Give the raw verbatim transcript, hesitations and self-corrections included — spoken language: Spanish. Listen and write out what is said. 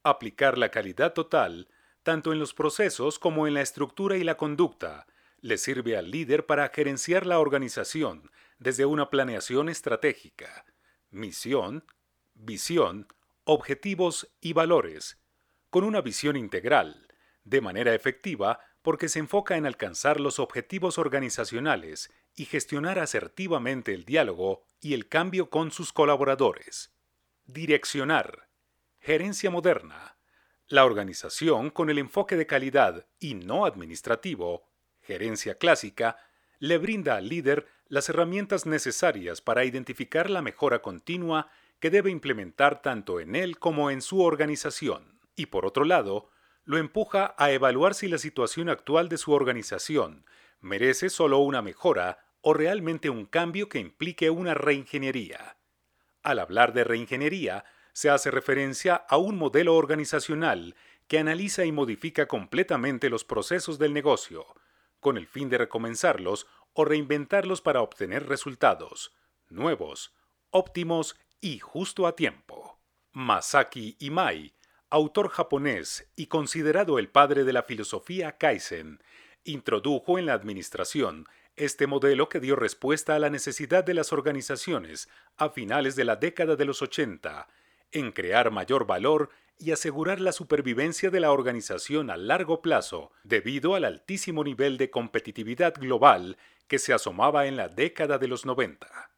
Aplicar la calidad total, tanto en los procesos como en la estructura y la conducta, le sirve al líder para gerenciar la organización desde una planeación estratégica, misión, visión, objetivos y valores, con una visión integral, de manera efectiva porque se enfoca en alcanzar los objetivos organizacionales y gestionar asertivamente el diálogo y el cambio con sus colaboradores. Direccionar. Gerencia moderna. La organización con el enfoque de calidad y no administrativo, gerencia clásica, le brinda al líder las herramientas necesarias para identificar la mejora continua que debe implementar tanto en él como en su organización. Y por otro lado, lo empuja a evaluar si la situación actual de su organización merece solo una mejora o realmente un cambio que implique una reingeniería. Al hablar de reingeniería, se hace referencia a un modelo organizacional que analiza y modifica completamente los procesos del negocio, con el fin de recomenzarlos o reinventarlos para obtener resultados nuevos, óptimos y justo a tiempo. Masaki Imai, autor japonés y considerado el padre de la filosofía Kaizen, introdujo en la administración este modelo que dio respuesta a la necesidad de las organizaciones a finales de la década de los ochenta en crear mayor valor y asegurar la supervivencia de la organización a largo plazo debido al altísimo nivel de competitividad global que se asomaba en la década de los noventa.